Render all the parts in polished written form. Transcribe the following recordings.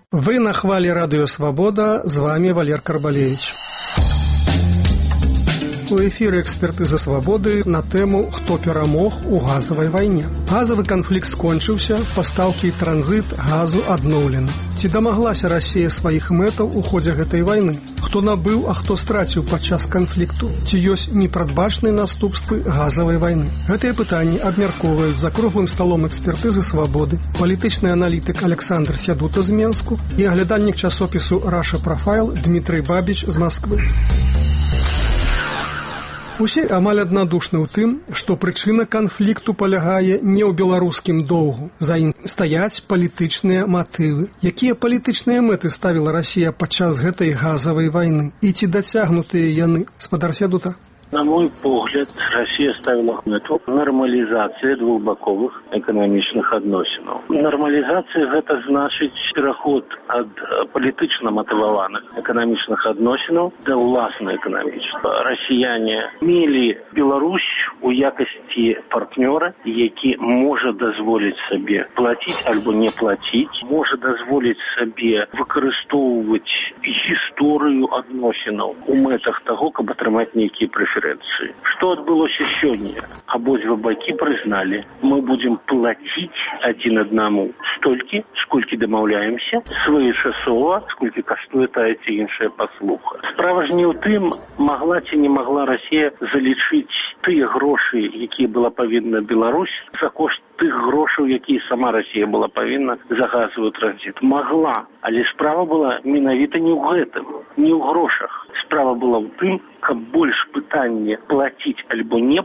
Вы на хвале Радио Свобода, с вами Валер Карбалевич. У эфіры экспертыза свабоды на тэму «Хто перамог у газавай вайне». Газавы канфлікт скончыўся, пастаўкі і транзіт газу адноўлены. Ці дамаглася Расія сваіх мэтаў у ходзе гэтай вайны? Хто набыў, а хто страціў падчас канфлікту? Ці ёсць непрадбачныя наступствы газавай вайны? Гэтыя пытанні абмяркоўваюць за круглым сталом экспертызы свабоды палітычны аналітык Александр Фядута з Менску і аглядальнік часопісу «Раша Профайл» Дмітрый Бабіч з Масквы. Усе амаль аднадушны ў тым, што прычына канфлікту палягае не ў беларускім доўгу. За ім стаяць палітычныя матывы. Якія палітычныя мэты ставіла Расія падчас гэтай газавай вайны? І ці дацягнутыя яны? Спадар Фядута. На мой погляд, Россия ставила мету нормализации двухбаковых экономичных адносинаў. Нормализация – это значит переход от политично мотивованных экономичных адносинаў до уласно-экономического. Россияне мели Беларусь у якости партнера, які может дозволить себе платить альбо не платить, может дозволить себе выкарыстоўваць историю адносинаў у мэтах того, каб атрымаць нейкія преференции. Что отбылося сёння? Обидва бакі признали, мы будем платить один одному столькі, сколькі домовляемся, своечасова, сколькі каштуе тая ці іншая паслуга. Справа ж не ў тым, могла ці не могла Россия залічыць тыя грошы, якія была павінна Беларусь, за кошт тых грошаў, якія сама Россия была павінна за газовый транзит. Могла, але справа была менавіта не ў гэтым, не ў грошах. Справа была ў тым, каб больш пытанне платіць альбо не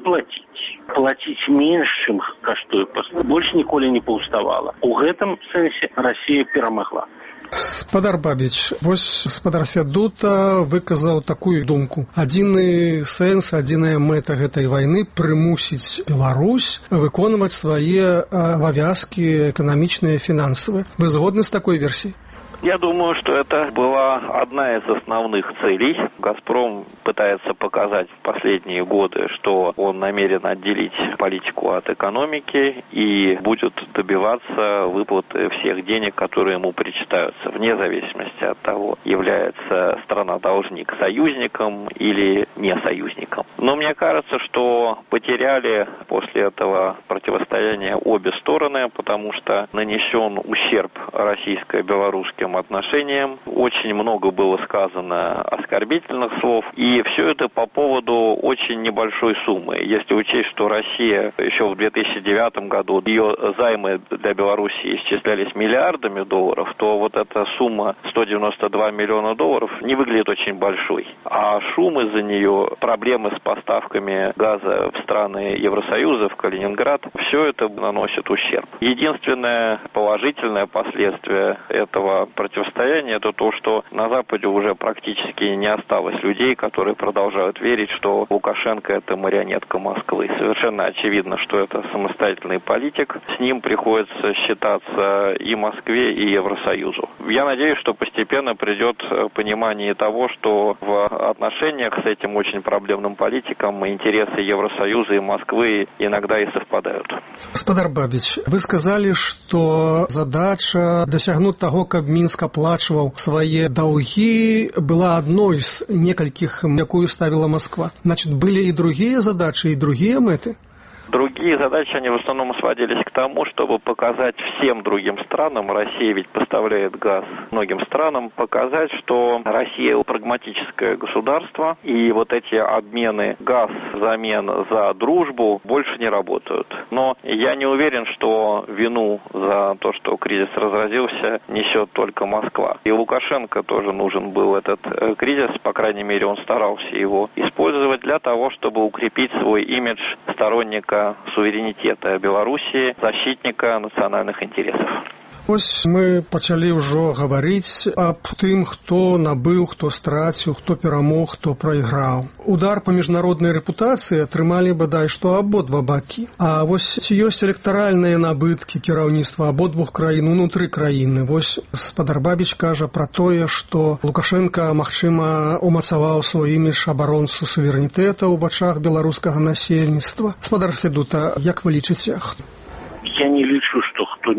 платіць менш, чым каштуе паслуга, больш ніколі не паўставала. У гэтым сэнсе Россия перамагла. Спадар Бабіч, вось спадар Фядута выказаў такую думку. Адзіны сэнс, адзіная мэта гэтай вайны прымусіць Беларусь выконваць свае абавязкі эканамічныя, фінансавыя. Вы згодны з такой версіяй? Я думаю, что это была одна из основных целей. «Газпром» пытается показать в последние годы, что он намерен отделить политику от экономики и будет добиваться выплаты всех денег, которые ему причитаются, вне зависимости от того, является страна-должник союзником или не союзником. Но мне кажется, что потеряли после этого противостояния обе стороны, потому что нанесен ущерб российско-белорусским отношениям. Очень много было сказано оскорбительных слов, и все это по поводу очень небольшой суммы. Если учесть, что Россия еще в 2009 году, ее займы для Белоруссии исчислялись миллиардами долларов, то вот эта сумма 192 миллиона долларов не выглядит очень большой. А шум из-за нее, проблемы с поставками газа в страны Евросоюза, в Калининград, все это наносит ущерб. Единственное положительное последствие этого противостояния — это то, что на Западе уже практически не осталось людей, которые продолжают верить, что Лукашенко — это марионетка Москвы. Совершенно очевидно, что это самостоятельный политик. С ним приходится считаться и Москве, и Евросоюзу. Я надеюсь, что постепенно придет понимание того, что в отношениях с этим очень проблемным политиком интересы Евросоюза и Москвы иногда и совпадают. Спадар Бабіч, вы сказали, что задача досягнуть того, каб Мінск оплачивал свои долги, была одной из некальких, якую ставила Москва. Значит, были и другие задачи, и другие мэты? Другие задачи, они в основном сводились к тому, чтобы показать всем другим странам, Россия ведь поставляет газ многим странам, показать, что Россия прагматическое государство, и вот эти обмены газ взамен за дружбу больше не работают. Но я не уверен, что вину за то, что кризис разразился, несет только Москва. И Лукашенко тоже нужен был этот кризис, по крайней мере, он старался его использовать для того, чтобы укрепить свой имидж сторонника суверенитета Белоруссии, защитника национальных интересов. Ось мы пачалі ўжо гаварыць аб тым, хто набыў, хто страціў, хто перамог, хто прайграў. Удар па міжнароднай рэпутацыі атрымалі бадай што абодва бакі. А вось ці ёсць электаральныя набыткі кіраўніцтва абодвух краін унутры краіны? Вось спадар Бабіч кажа пра тое, што Лукашенко, магчыма, умацаваў свой імідж абаронцу суверэнітэта ў вачах беларускага насельніцтва. Спадар Фядута, як вы лічыце? Я не лічу, што хто-небудзь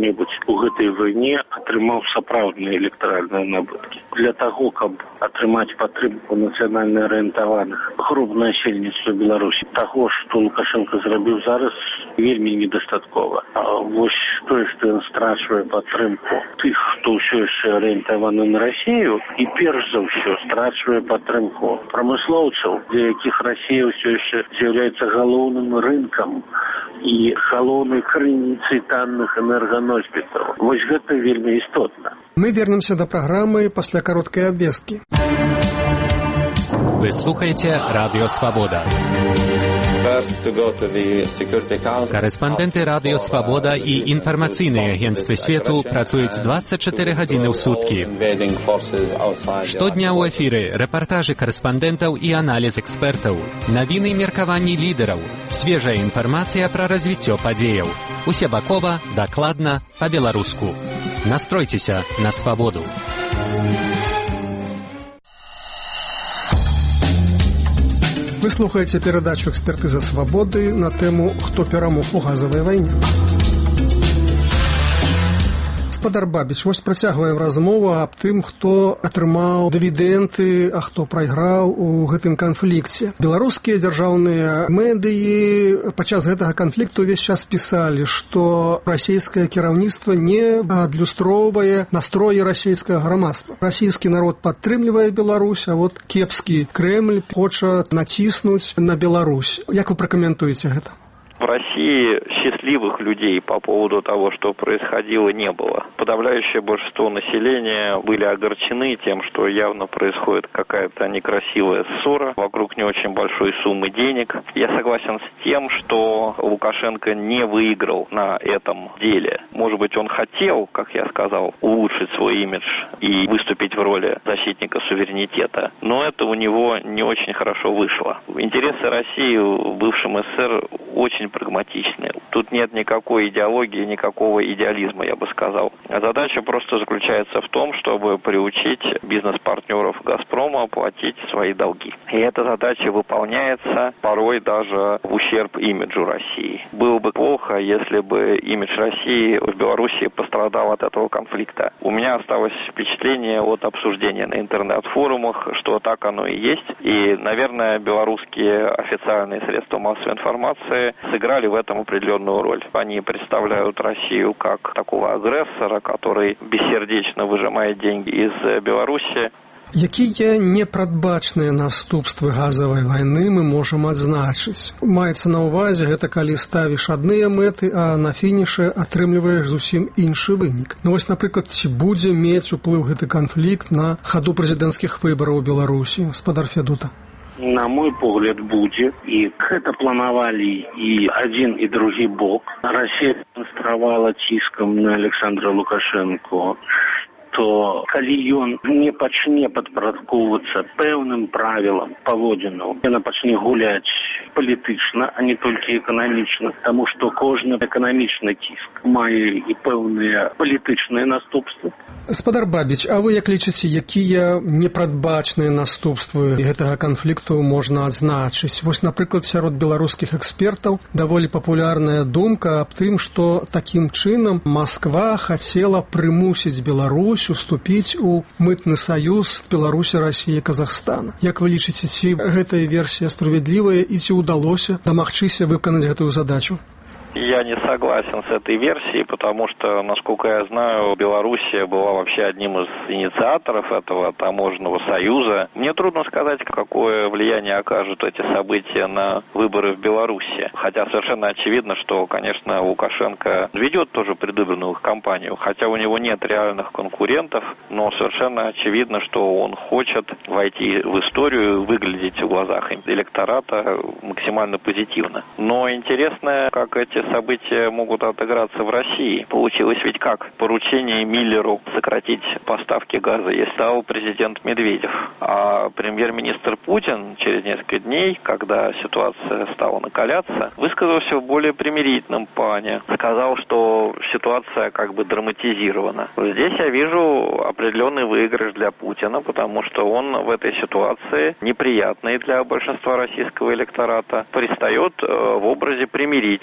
у гэтай вайне атрымаў сапраўдныя электаральныя набыткі. Для таго, каб атрымаць падтрымку нацыянальна арыентаваных груп насельніцтва Беларусі, таго, што Лукашенко зрабіў зараз, вельмі недастаткова. А вось тое, што ён страчвае падтрымку тых, хто ўсё яшчэ арыентаваны на Расію, і перш за ўсё страчвае падтрымку прамыслоўцаў, для якіх Расія ўсё яшчэ з'яўляецца галоўным рынкам і галоўнай крыніцай танных энерганосьбітаў. Вось гэта вельмі істотна. Мы вернемся да праграмы пасля кароткай абвесткі. Вы слухаете Радио Свобода. Корэспандэнты Радио Свобода і інфармацыйныя агенцтвы свету працуюць 24 гадзіны ў суткі. Штодня ў эфіры рэпартажы корэспандэнтаў і аналіз экспертаў, навіны і меркаванні лідараў, свежая інфармацыя пра развіццё падзеяў. Усебакова, дакладна, па-беларуску. Настройцеся на свабоду. Вы слухаеце перадачу «Экспертыза свабоды» на тэму «Хто перамог у газавай вайне». Гаспадар Бабіч, вось працягваем размову аб тым, хто атрымаў дывідэнды, а хто прайграў у гэтым канфлікце. Беларускія дзяржаўныя медыі падчас гэтага канфлікту ўвесь час пісалі, што расійскае кіраўніцтва не адлюстроўвае настроі расійскага грамадства. Расійскі народ падтрымлівае Беларусь, а вот кепскі Крэмль хоча націснуць на Беларусь. Як вы пракаментуеце гэта? В России счастливых людей по поводу того, что происходило, не было. Подавляющее большинство населения были огорчены тем, что явно происходит какая-то некрасивая ссора вокруг не очень большой суммы денег. Я согласен с тем, что Лукашенко не выиграл на этом деле. Может быть, он хотел, как я сказал, улучшить свой имидж и выступить в роли защитника суверенитета, но это у него не очень хорошо вышло. Интересы России в бывшем СССР очень прагматичны. Тут нет никакой идеологии, никакого идеализма, я бы сказал. А задача просто заключается в том, чтобы приучить бизнес-партнеров «Газпрома» платить свои долги. И эта задача выполняется порой даже в ущерб имиджу России. Было бы плохо, если бы имидж России в Беларуси пострадал от этого конфликта. У меня осталось впечатление от обсуждения на интернет-форумах, что так оно и есть. И, наверное, белорусские официальные средства массовой информации сыграли в этом определенную роль. Они представляют Россию как такого агрессора, который бессердечно выжимает деньги из Беларуси. Якія непрадбачныя наступствы газавай вайны мы можам адзначыць? Маецца на ўвазе, гэта калі ставіш адныя мэты, а на фінішы атрымліваеш зусім іншы вынік. Ну вось, напрыклад, ці будзе мець уплыў гэты канфлікт на хаду прэзідэнцкіх выбараў у Беларусі? Гаспадар Федута. На мой погляд, будзе. І гэта планавалі і адзін, і другі бок. Расія дэманстравала ціскам на Александра Лукашенко, то калі ён не пачне падпарадкоўвацца пэўным правілам паводзінаў, яна пачне гуляць палітычна, а не толькі эканамічна, таму што кожны эканамічны ціск мае і пэўныя палітычныя наступствы. Гаспадар Бабіч, а вы як лічыце, якія непрадбачныя наступствы гэтага канфлікту можна адзначыць? Вось, напрыклад, сярод беларускіх экспертаў даволі папулярная думка аб тым, што такім чынам Масква хацела прымусіць Беларусь уступіць у мытны саюз Беларусі, Расіі і Казахстана. Як вы лічыце, ці гэтая версія справядлівая і ці ўдалося дамагчыся выканаць гэтую задачу? Я не согласен с этой версией, потому что, насколько я знаю, Белоруссия была вообще одним из инициаторов этого таможенного союза. Мне трудно сказать, какое влияние окажут эти события на выборы в Беларуси. Хотя совершенно очевидно, что, конечно, Лукашенко ведет тоже предвыборную кампанию. Хотя у него нет реальных конкурентов, но совершенно очевидно, что он хочет войти в историю и выглядеть в глазах электората максимально позитивно. Но интересно, как эти события могут отыграться в России. Получилось ведь как? Поручение Миллеру сократить поставки газа и стал президент Медведев. А премьер-министр Путин через несколько дней, когда ситуация стала накаляться, высказался в более примирительном плане. Сказал, что ситуация как бы драматизирована. Здесь я вижу определенный выигрыш для Путина, потому что он в этой ситуации, неприятный для большинства российского электората, предстает в образе примирителя,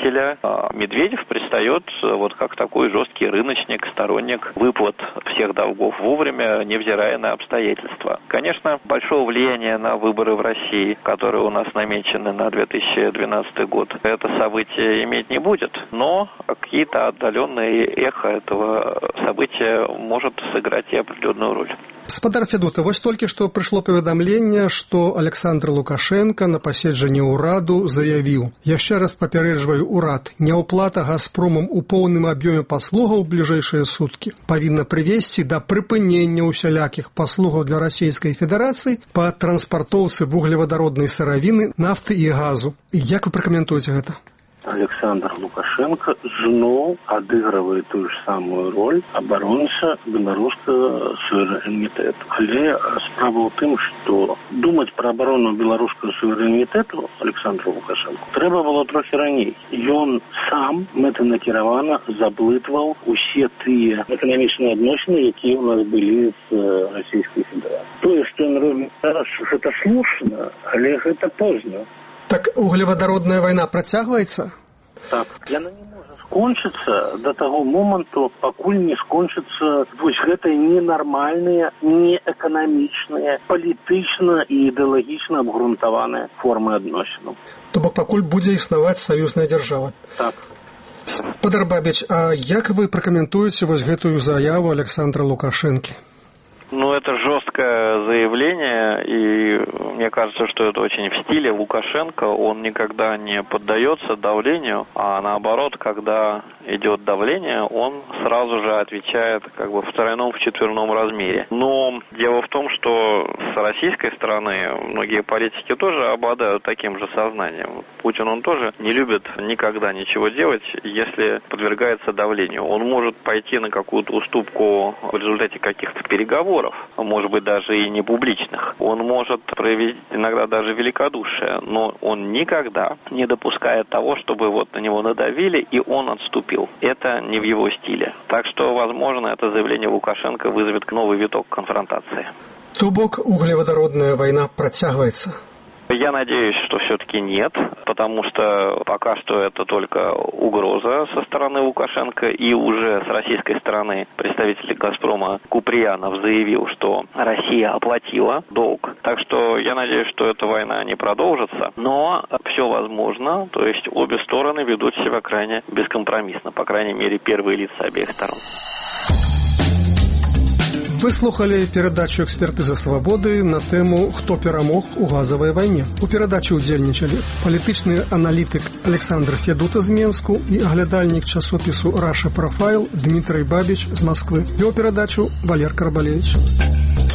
Медведев предстает вот как такой жесткий рыночник, сторонник выплат всех долгов вовремя, невзирая на обстоятельства. Конечно, большого влияния на выборы в России, которые у нас намечены на 2012 год, это событие иметь не будет, но какие-то отдаленные эхо этого события может сыграть и определенную роль. Спадар Федута, вось толькі што прыйшло паведамленне, што Александр Лукашенко на паседжанні ўраду заявіў: «Яшчэ раз папярэджваю ўрад, няўплата «Газпромам» у поўным аб'ёме паслугаў бліжэйшыя суткі павінна прывесці да прыпынення ўсялякіх паслугаў для Расійскай Федэрацыі па транспартоўцы вуглевадароднай сыравіны, нафты і газу». Як вы пракаментуеце гэта? Александр Лукашенко зноў адыгрывае тую ж самую роль абаронца беларускага суверэнітэту. Але справа ў тым, што думаць пра абарону беларускага суверэнітэту Александру Лукашенко трэба было трохі раней. Ён сам мэтанакіравана заблытваў усе тыя эканамічныя адносіны, якія ў нас былі з Расійскай Федэрацыяй. Тое, што ён робіць зараз, гэта слушна, але гэта позна. Так углевадародная вайна працягваецца? Так, яна не можа скончыцца да таго моманту, пакуль не скончыцца вось гэтыя ненармальныя, неэканамічныя, палітычна і ідэалагічна абгрунтаваныя формы адносінаў. То бок пакуль будзе існаваць саюзная дзяржава. Так. Спадар Бабіч, а як вы пракаментуеце вось гэтую заяву Александра Лукашенко? Ну, это жесткое заявление, и мне кажется, что это очень в стиле Лукашенко. Он никогда не поддается давлению, а наоборот, когда идет давление, он сразу же отвечает как бы в тройном, в четверном размере. Но дело в том, что с российской стороны многие политики тоже обладают таким же сознанием. Путин, он тоже не любит никогда ничего делать, если подвергается давлению. Он может пойти на какую-то уступку в результате каких-то переговоров, может быть, даже и не публичных. Он может проявить иногда даже великодушие, но он никогда не допускает того, чтобы вот на него надавили, и он отступил. Это не в его стиле. Так что, возможно, это заявление Лукашенко вызовет новый виток конфронтации. То бок углеводородная война протягивается? Я надеюсь, что все-таки нет, потому что пока что это только угроза со стороны Лукашенко, и уже с российской стороны представитель «Газпрома» Куприянов заявил, что Россия оплатила долг. Так что я надеюсь, что эта война не продолжится, но все возможно, то есть обе стороны ведут себя крайне бескомпромиссно, по крайней мере, первые лица обеих сторон. Вы слухали перадачу «Экспертыза свабоды» на тэму «Хто перамог у газавай вайне». У перадачы ўдзельнічалі палітычны аналітык Александр Федута з Менску і аглядальнік часопісу «Раша Профайл» Дмітрый Бабіч з Москвы. Вёў перадачу Валер Карбалевич.